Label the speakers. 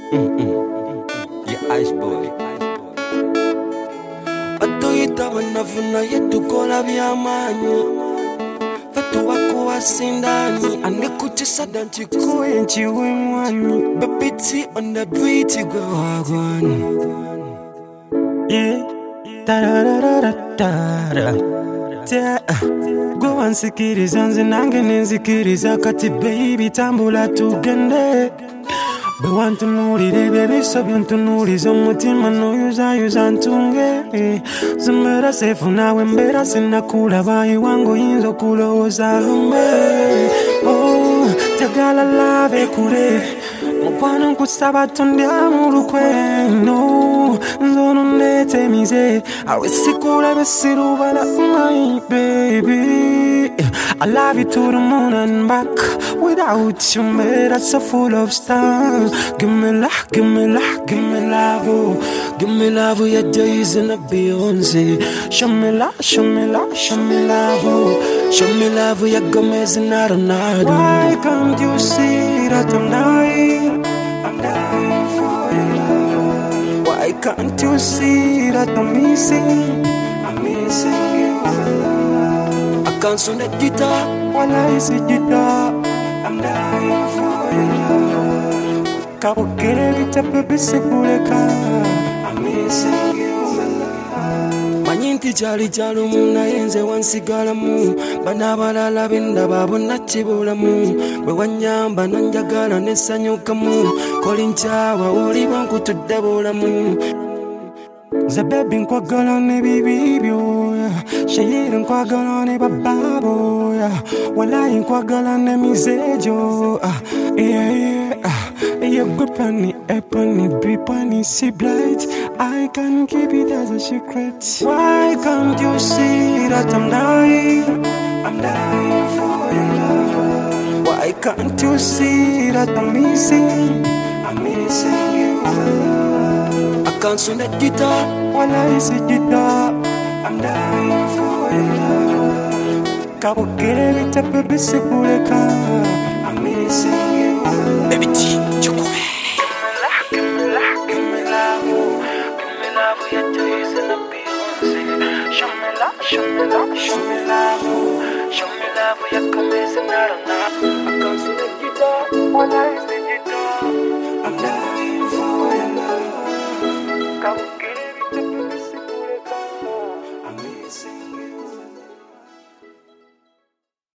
Speaker 1: Yeah, Ice Boy. Batuyita banavuna yetukola byamanyi fatuwakuwa sindani andikuchisada nchikuye nchiwimwani babiti on the beat gwe wagwani.
Speaker 2: Yeah, da-da-da-da-da-da. Go ansikiriza nze nange nenzikiriza kati baby tambula tugende bwe wantunuulira ebiso byontunuuliza omutima n'oyuzayuza ntunge zimbeera seefu naawe mbeera sinnakulaba iwange oyinza okulowooza lumbe tegala lava ekule mukwano nkusaba tondya mu lukweno nzono neetemize awe sikulebe sirubala my baby. I love you to the moon and back. Without you, made us so full of stars. Give me love, give me love, give me love, oh. Give me love, oh, your days in a Beyonce. Show me love, show me love, show me love, oh. Show me love, oh, your Gomez and Arenado. Why can't you see that I'm dying? I'm dying for your love. Why can't you see that I'm missing? I'm missing you.
Speaker 1: I can't sound the guitar.
Speaker 2: While I see guitar, I'm dying for your love. Kabukere bitapepe sekuleka, I'm missing you, my love.
Speaker 1: Manyinti chali chalumu na yenze wansigalamu bana balala bendaba bonna tibulamu bwe wanyamba nanjagala nesanyukamu kolinchawa oli bonkutudde bulamu.
Speaker 2: Ze baby nkwagala ne bibibyo shayira nkwagala ne bababo walayi nkwagala ne mizejo yeah good pani epani bipani see blight I can keep it as a secret. Why can't you see that I'm dying for your love? Why can't you see that I'm missing you?
Speaker 1: I can't sound the guitar.
Speaker 2: While I see guitar, I'm dying for your love. Kabukere bitapepe sekuleka, I'm missing you.
Speaker 1: Baby T, chukwe.
Speaker 2: Give me love, give me love, give me love, your days in the Beyonce. Show me love, show me love, show me love, show me love, your Gomez and Arenado.